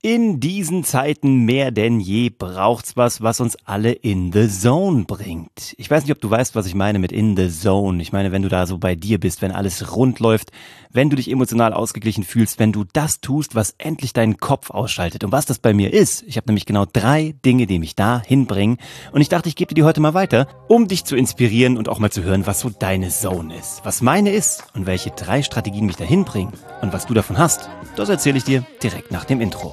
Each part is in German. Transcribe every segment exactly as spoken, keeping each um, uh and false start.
In diesen Zeiten mehr denn je braucht's was, was uns alle in the zone bringt. Ich weiß nicht, ob du weißt, was ich meine mit in the zone. Ich meine, wenn du da so bei dir bist, wenn alles rund läuft, wenn du dich emotional ausgeglichen fühlst, wenn du das tust, was endlich deinen Kopf ausschaltet. Und was das bei mir ist, ich habe nämlich genau drei Dinge, die mich da hinbringen. Und ich dachte, ich gebe dir die heute mal weiter, um dich zu inspirieren und auch mal zu hören, was so deine Zone ist. Was meine ist und welche drei Strategien mich dahin bringen und was du davon hast, das erzähle ich dir direkt nach dem Intro.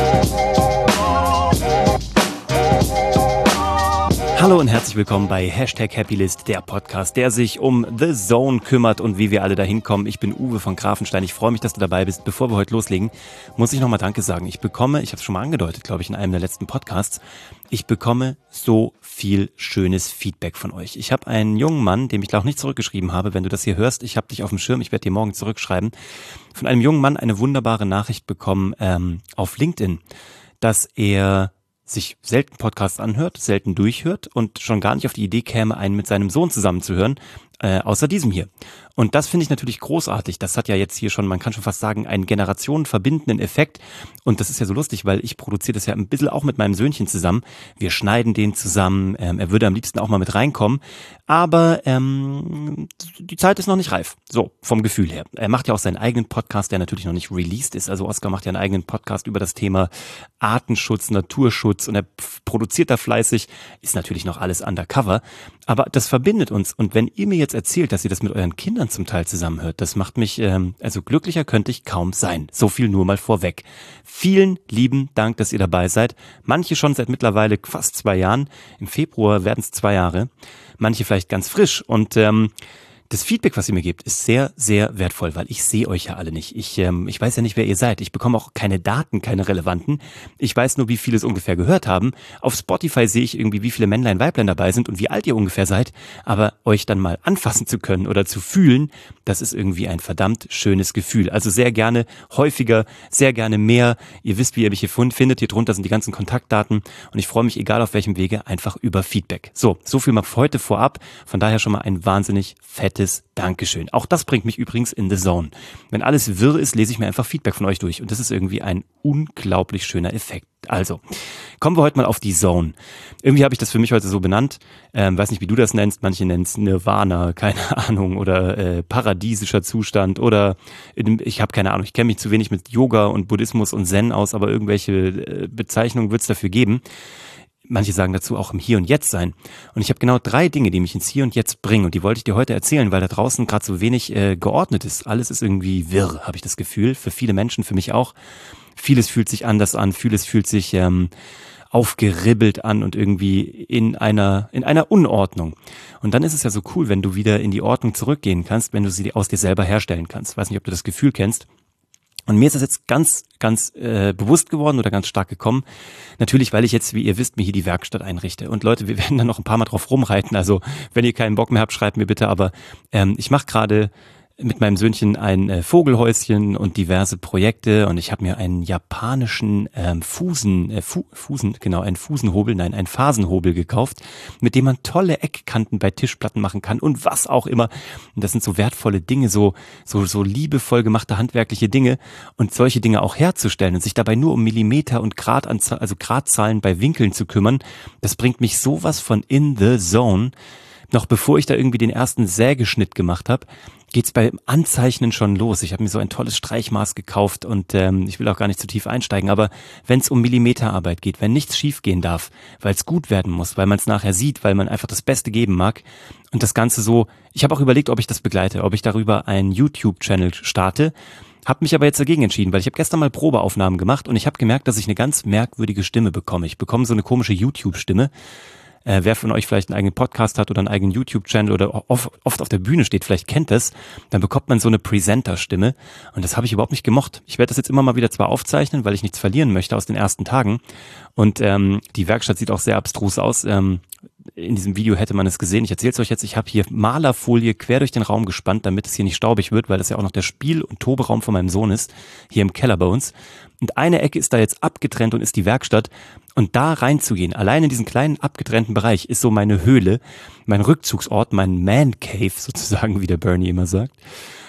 Hallo und herzlich willkommen bei Hashtag Happylist, der Podcast, der sich um The Zone kümmert und wie wir alle dahin kommen. Ich bin Uwe von Grafenstein. Ich freue mich, dass du dabei bist. Bevor wir heute loslegen, muss ich nochmal Danke sagen. Ich bekomme, ich habe es schon mal angedeutet, glaube ich, in einem der letzten Podcasts, ich bekomme so viel schönes Feedback von euch. Ich habe einen jungen Mann, dem ich glaube nicht zurückgeschrieben habe, wenn du das hier hörst, ich habe dich auf dem Schirm, ich werde dir morgen zurückschreiben, von einem jungen Mann eine wunderbare Nachricht bekommen ähm, auf LinkedIn, dass er sich selten Podcasts anhört, selten durchhört und schon gar nicht auf die Idee käme, einen mit seinem Sohn zusammenzuhören, äh, außer diesem hier. Und das finde ich natürlich großartig. Das hat ja jetzt hier schon, man kann schon fast sagen, einen generationenverbindenden Effekt. Und das ist ja so lustig, weil ich produziere das ja ein bisschen auch mit meinem Söhnchen zusammen. Wir schneiden den zusammen. Ähm, er würde am liebsten auch mal mit reinkommen. Aber ähm, die Zeit ist noch nicht reif. So, vom Gefühl her. Er macht ja auch seinen eigenen Podcast, der natürlich noch nicht released ist. Also Oskar macht ja einen eigenen Podcast über das Thema Artenschutz, Naturschutz. Und er produziert da fleißig. Ist natürlich noch alles undercover. Aber das verbindet uns. Und wenn ihr mir jetzt erzählt, dass ihr das mit euren Kindern zum Teil zusammenhört, das macht mich, ähm, also glücklicher könnte ich kaum sein. So viel nur mal vorweg. Vielen lieben Dank, dass ihr dabei seid. Manche schon seit mittlerweile fast zwei Jahren. Im Februar werden es zwei Jahre. Manche vielleicht ganz frisch. Und ähm, das Feedback, was ihr mir gebt, ist sehr, sehr wertvoll, weil ich sehe euch ja alle nicht. Ich ähm, ich weiß ja nicht, wer ihr seid. Ich bekomme auch keine Daten, keine relevanten. Ich weiß nur, wie viele es ungefähr gehört haben. Auf Spotify sehe ich irgendwie, wie viele Männlein, Weiblein dabei sind und wie alt ihr ungefähr seid. Aber euch dann mal anfassen zu können oder zu fühlen, das ist irgendwie ein verdammt schönes Gefühl. Also sehr gerne häufiger, sehr gerne mehr. Ihr wisst, wie ihr mich hier findet. Hier drunter sind die ganzen Kontaktdaten. Und ich freue mich, egal auf welchem Wege, einfach über Feedback. So, so viel mal für heute vorab. Von daher schon mal ein wahnsinnig fettes Dankeschön. Auch das bringt mich übrigens in the zone. Wenn alles wirr ist, lese ich mir einfach Feedback von euch durch. Und das ist irgendwie ein unglaublich schöner Effekt. Also, kommen wir heute mal auf die Zone. Irgendwie habe ich das für mich heute so benannt. Ähm, weiß nicht, wie du das nennst. Manche nennen es Nirvana, keine Ahnung. Oder äh, paradiesischer Zustand. Oder ich habe keine Ahnung. Ich kenne mich zu wenig mit Yoga und Buddhismus und Zen aus. Aber irgendwelche äh, Bezeichnungen wird es dafür geben. Manche sagen dazu auch im Hier und Jetzt sein. Und ich habe genau drei Dinge, die mich ins Hier und Jetzt bringen. Und die wollte ich dir heute erzählen, weil da draußen gerade so wenig äh, geordnet ist. Alles ist irgendwie wirr, habe ich das Gefühl. Für viele Menschen, für mich auch. Vieles fühlt sich anders an. Vieles fühlt sich ähm, aufgeribbelt an und irgendwie in einer in einer Unordnung. Und dann ist es ja so cool, wenn du wieder in die Ordnung zurückgehen kannst, wenn du sie aus dir selber herstellen kannst. Weiß nicht, ob du das Gefühl kennst. Und mir ist das jetzt ganz, ganz äh, bewusst geworden oder ganz stark gekommen. Natürlich, weil ich jetzt, wie ihr wisst, mir hier die Werkstatt einrichte. Und Leute, wir werden da noch ein paar Mal drauf rumreiten. Also wenn ihr keinen Bock mehr habt, schreibt mir bitte. Aber ähm, ich mache gerade mit meinem Söhnchen ein äh, Vogelhäuschen und diverse Projekte. Und ich habe mir einen japanischen ähm, Fusen, äh, Fu, Fusen, genau, einen Fusenhobel, nein, einen Phasenhobel gekauft, mit dem man tolle Eckkanten bei Tischplatten machen kann und was auch immer. Und das sind so wertvolle Dinge, so so so liebevoll gemachte handwerkliche Dinge und solche Dinge auch herzustellen und sich dabei nur um Millimeter und Gradanzahl, also Gradzahlen bei Winkeln zu kümmern, das bringt mich sowas von in the zone. Noch bevor ich da irgendwie den ersten Sägeschnitt gemacht habe, geht's beim Anzeichnen schon los. Ich habe mir so ein tolles Streichmaß gekauft und ähm, ich will auch gar nicht zu tief einsteigen, aber wenn es um Millimeterarbeit geht, wenn nichts schief gehen darf, weil es gut werden muss, weil man es nachher sieht, weil man einfach das Beste geben mag und das Ganze so, ich habe auch überlegt, ob ich das begleite, ob ich darüber einen YouTube-Channel starte, habe mich aber jetzt dagegen entschieden, weil ich habe gestern mal Probeaufnahmen gemacht und ich habe gemerkt, dass ich eine ganz merkwürdige Stimme bekomme. Ich bekomme so eine komische YouTube-Stimme. Äh, wer von euch vielleicht einen eigenen Podcast hat oder einen eigenen YouTube-Channel oder oft, oft auf der Bühne steht, vielleicht kennt das, dann bekommt man so eine Presenter-Stimme und das habe ich überhaupt nicht gemocht. Ich werde das jetzt immer mal wieder zwar aufzeichnen, weil ich nichts verlieren möchte aus den ersten Tagen und ähm, die Werkstatt sieht auch sehr abstrus aus. Ähm, in diesem Video hätte man es gesehen. Ich erzähle es euch jetzt, ich habe hier Malerfolie quer durch den Raum gespannt, damit es hier nicht staubig wird, weil das ja auch noch der Spiel- und Toberaum von meinem Sohn ist, hier im Keller bei uns. Und eine Ecke ist da jetzt abgetrennt und ist die Werkstatt. Und da reinzugehen, allein in diesen kleinen abgetrennten Bereich, ist so meine Höhle, mein Rückzugsort, mein Man Cave sozusagen, wie der Bernie immer sagt.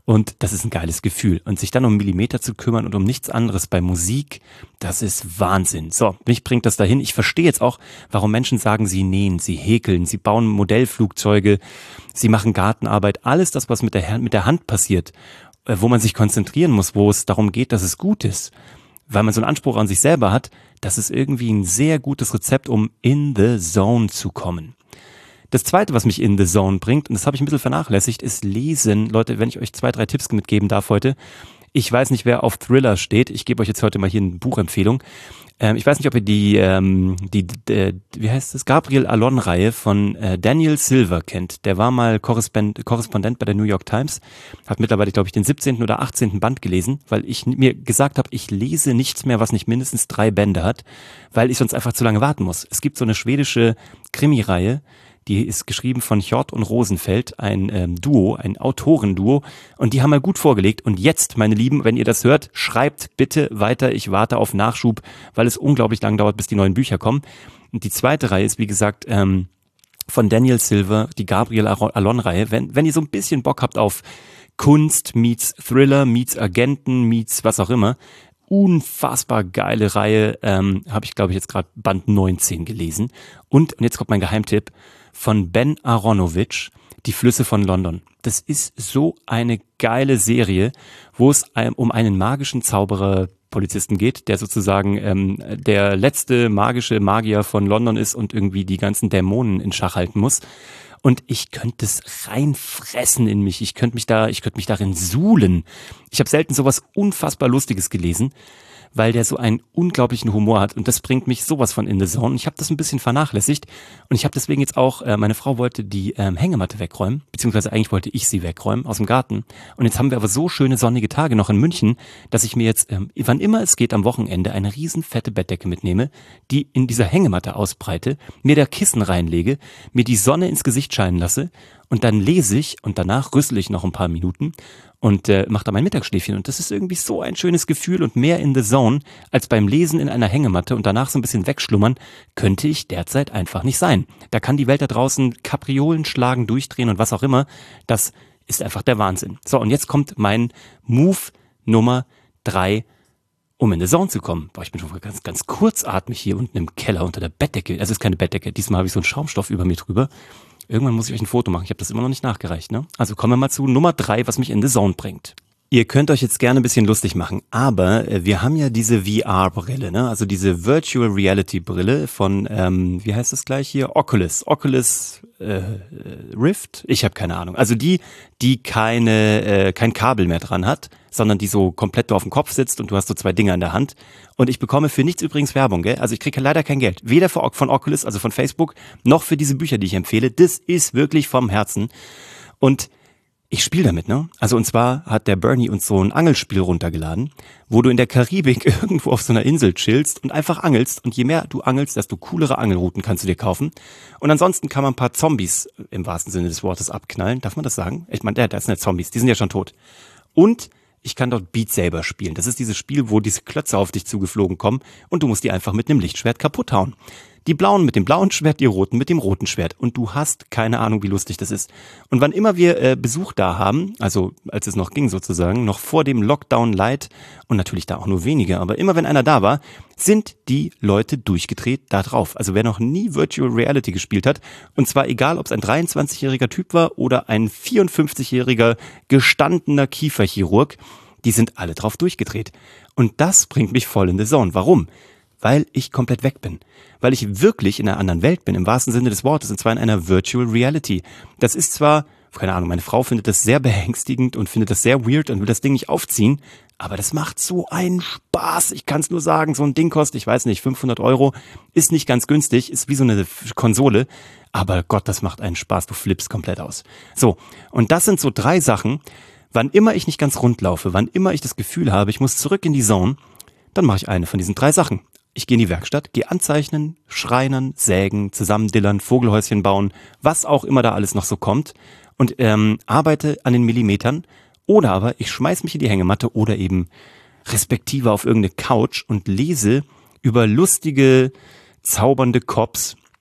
Und das ist ein geiles Gefühl. Und sich dann um Millimeter zu kümmern und um nichts anderes bei Musik, das ist Wahnsinn. So, mich bringt das dahin. Ich verstehe jetzt auch, warum Menschen sagen, sie nähen, sie häkeln, sie bauen Modellflugzeuge, sie machen Gartenarbeit. Alles das, was mit der, mit der Hand passiert, wo man sich konzentrieren muss, wo es darum geht, dass es gut ist, weil man so einen Anspruch an sich selber hat, das ist irgendwie ein sehr gutes Rezept, um in the zone zu kommen. Das Zweite, was mich in the zone bringt, und das habe ich ein bisschen vernachlässigt, ist Lesen. Leute, wenn ich euch zwei, drei Tipps mitgeben darf heute. Ich weiß nicht, wer auf Thriller steht. Ich gebe euch jetzt heute mal hier eine Buchempfehlung. Ähm, ich weiß nicht, ob ihr die, ähm, die, äh, wie heißt das, Gabriel Allon-Reihe von äh, Daniel Silver kennt. Der war mal Korrespond- Korrespondent bei der New York Times. Hat mittlerweile, glaube ich, den siebzehnten oder achtzehnten Band gelesen, weil ich mir gesagt habe, ich lese nichts mehr, was nicht mindestens drei Bände hat, weil ich sonst einfach zu lange warten muss. Es gibt so eine schwedische Krimi-Reihe, die ist geschrieben von Hjort und Rosenfeld, ein ähm, Duo, ein Autorenduo. Und die haben mal gut vorgelegt. Und jetzt, meine Lieben, wenn ihr das hört, schreibt bitte weiter. Ich warte auf Nachschub, weil es unglaublich lang dauert, bis die neuen Bücher kommen. Und die zweite Reihe ist, wie gesagt, ähm, von Daniel Silver, die Gabriel Allon-Reihe. Wenn, wenn ihr so ein bisschen Bock habt auf Kunst meets Thriller, meets Agenten, meets was auch immer, unfassbar geile Reihe, ähm, habe ich, glaube ich, jetzt gerade Band neunzehn gelesen. Und, und jetzt kommt mein Geheimtipp, von Ben Aronovich, Die Flüsse von London. Das ist so eine geile Serie, wo es um einen magischen Zauberer-Polizisten geht, der sozusagen ähm, der letzte magische Magier von London ist und irgendwie die ganzen Dämonen in Schach halten muss. Und ich könnte es reinfressen in mich. Ich könnte mich da, ich könnte mich darin suhlen. Ich habe selten sowas unfassbar Lustiges gelesen, weil der so einen unglaublichen Humor hat und das bringt mich sowas von in the zone. Ich habe das ein bisschen vernachlässigt und ich habe deswegen jetzt auch, äh, meine Frau wollte die ähm, Hängematte wegräumen, beziehungsweise eigentlich wollte ich sie wegräumen aus dem Garten und jetzt haben wir aber so schöne sonnige Tage noch in München, dass ich mir jetzt, ähm, wann immer es geht am Wochenende, eine riesen fette Bettdecke mitnehme, die in dieser Hängematte ausbreite, mir da Kissen reinlege, mir die Sonne ins Gesicht scheinen lasse und dann lese ich und danach rüssel ich noch ein paar Minuten und äh, mache da mein Mittagsschläfchen. Und das ist irgendwie so ein schönes Gefühl und mehr in the zone als beim Lesen in einer Hängematte und danach so ein bisschen wegschlummern, könnte ich derzeit einfach nicht sein. Da kann die Welt da draußen Kapriolen schlagen, durchdrehen und was auch immer. Das ist einfach der Wahnsinn. So, und jetzt kommt mein Move Nummer drei, um in the zone zu kommen. Boah, ich bin schon ganz, ganz kurzatmig hier unten im Keller unter der Bettdecke. Es ist keine Bettdecke, diesmal habe ich so einen Schaumstoff über mir drüber. Irgendwann muss ich euch ein Foto machen. Ich habe das immer noch nicht nachgereicht, ne? Also kommen wir mal zu Nummer drei, was mich in the zone bringt. Ihr könnt euch jetzt gerne ein bisschen lustig machen, aber äh, wir haben ja diese V R-Brille, ne? Also diese Virtual Reality-Brille von, ähm, wie heißt das gleich hier? Oculus. Oculus äh, Rift? Ich habe keine Ahnung. Also die, die keine äh, kein Kabel mehr dran hat, sondern die so komplett auf dem Kopf sitzt und du hast so zwei Dinger in der Hand. Und ich bekomme für nichts übrigens Werbung, gell? Also ich kriege leider kein Geld. Weder für, von Oculus, also von Facebook, noch für diese Bücher, die ich empfehle. Das ist wirklich vom Herzen. Und ich spiele damit, ne? Also und zwar hat der Bernie uns so ein Angelspiel runtergeladen, wo du in der Karibik irgendwo auf so einer Insel chillst und einfach angelst. Und je mehr du angelst, desto coolere Angelrouten kannst du dir kaufen. Und ansonsten kann man ein paar Zombies im wahrsten Sinne des Wortes abknallen. Darf man das sagen? Ich meine, das sind ja Zombies, die sind ja schon tot. Und ich kann dort Beat Saber spielen. Das ist dieses Spiel, wo diese Klötze auf dich zugeflogen kommen und du musst die einfach mit einem Lichtschwert kaputt hauen. Die Blauen mit dem blauen Schwert, die Roten mit dem roten Schwert. Und du hast keine Ahnung, wie lustig das ist. Und wann immer wir äh, Besuch da haben, also als es noch ging sozusagen, noch vor dem Lockdown Light und natürlich da auch nur wenige, aber immer wenn einer da war, sind die Leute durchgedreht da drauf. Also wer noch nie Virtual Reality gespielt hat, und zwar egal, ob es ein dreiundzwanzigjähriger Typ war oder ein vierundfünfzigjähriger gestandener Kieferchirurg, die sind alle drauf durchgedreht. Und das bringt mich voll in the zone. Warum? Weil ich komplett weg bin. Weil ich wirklich in einer anderen Welt bin, im wahrsten Sinne des Wortes, und zwar in einer Virtual Reality. Das ist zwar, keine Ahnung, meine Frau findet das sehr beängstigend und findet das sehr weird und will das Ding nicht aufziehen, aber das macht so einen Spaß. Ich kann es nur sagen, so ein Ding kostet, ich weiß nicht, fünfhundert Euro, ist nicht ganz günstig, ist wie so eine Konsole, aber Gott, das macht einen Spaß, du flippst komplett aus. So, und das sind so drei Sachen, wann immer ich nicht ganz rund laufe, wann immer ich das Gefühl habe, ich muss zurück in die Zone, dann mache ich eine von diesen drei Sachen. Ich gehe in die Werkstatt, gehe anzeichnen, schreinern, sägen, zusammendillern, Vogelhäuschen bauen, was auch immer da alles noch so kommt und ähm, arbeite an den Millimetern. Oder aber ich schmeiß mich in die Hängematte oder eben respektive auf irgendeine Couch und lese über lustige, zaubernde Cops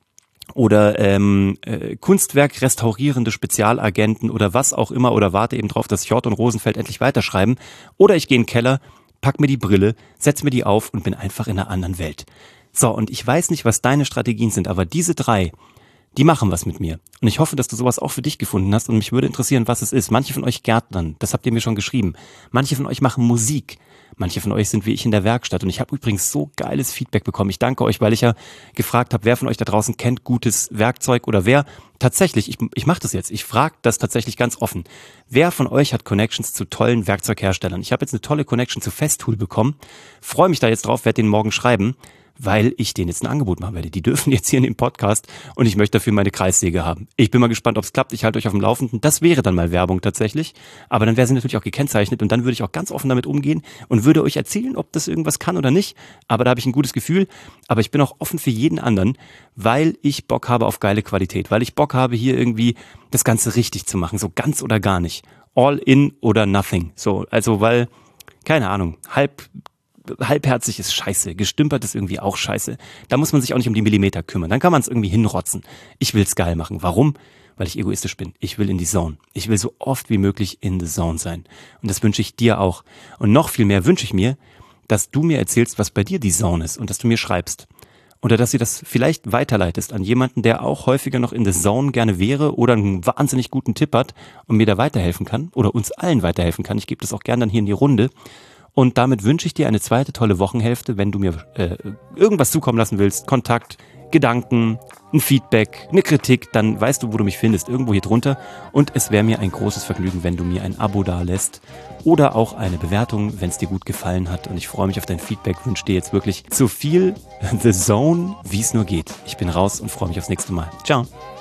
oder ähm, äh, Kunstwerk restaurierende Spezialagenten oder was auch immer oder warte eben drauf, dass Hjort und Rosenfeld endlich weiterschreiben. Oder ich gehe in den Keller, pack mir die Brille, setz mir die auf und bin einfach in einer anderen Welt. So, und ich weiß nicht, was deine Strategien sind, aber diese drei, die machen was mit mir. Und ich hoffe, dass du sowas auch für dich gefunden hast und mich würde interessieren, was es ist. Manche von euch Gärtnern, das habt ihr mir schon geschrieben. Manche von euch machen Musik. Manche von euch sind wie ich in der Werkstatt. Und ich habe übrigens so geiles Feedback bekommen. Ich danke euch, weil ich ja gefragt habe, wer von euch da draußen kennt gutes Werkzeug oder wer tatsächlich, ich, ich mache das jetzt, ich frage das tatsächlich ganz offen. Wer von euch hat Connections zu tollen Werkzeugherstellern? Ich habe jetzt eine tolle Connection zu Festool bekommen. Freue mich da jetzt drauf, werde den morgen schreiben, weil ich denen jetzt ein Angebot machen werde. Die dürfen jetzt hier in dem Podcast und ich möchte dafür meine Kreissäge haben. Ich bin mal gespannt, ob es klappt. Ich halte euch auf dem Laufenden. Das wäre dann mal Werbung tatsächlich. Aber dann wäre sie natürlich auch gekennzeichnet und dann würde ich auch ganz offen damit umgehen und würde euch erzählen, ob das irgendwas kann oder nicht. Aber da habe ich ein gutes Gefühl. Aber ich bin auch offen für jeden anderen, weil ich Bock habe auf geile Qualität. Weil ich Bock habe, hier irgendwie das Ganze richtig zu machen. So ganz oder gar nicht. All in oder nothing. So, also weil, keine Ahnung, halb... halbherzig ist scheiße, gestümpert ist irgendwie auch scheiße. Da muss man sich auch nicht um die Millimeter kümmern. Dann kann man es irgendwie hinrotzen. Ich will's geil machen. Warum? Weil ich egoistisch bin. Ich will in die Zone. Ich will so oft wie möglich in the Zone sein. Und das wünsche ich dir auch. Und noch viel mehr wünsche ich mir, dass du mir erzählst, was bei dir die Zone ist und dass du mir schreibst. Oder dass du das vielleicht weiterleitest an jemanden, der auch häufiger noch in the Zone gerne wäre oder einen wahnsinnig guten Tipp hat und mir da weiterhelfen kann oder uns allen weiterhelfen kann. Ich gebe das auch gerne dann hier in die Runde. Und damit wünsche ich dir eine zweite tolle Wochenhälfte, wenn du mir äh, irgendwas zukommen lassen willst, Kontakt, Gedanken, ein Feedback, eine Kritik, dann weißt du, wo du mich findest, irgendwo hier drunter. Und es wäre mir ein großes Vergnügen, wenn du mir ein Abo dalässt oder auch eine Bewertung, wenn es dir gut gefallen hat. Und ich freue mich auf dein Feedback, wünsche dir jetzt wirklich so viel The Zone, wie es nur geht. Ich bin raus und freue mich aufs nächste Mal. Ciao.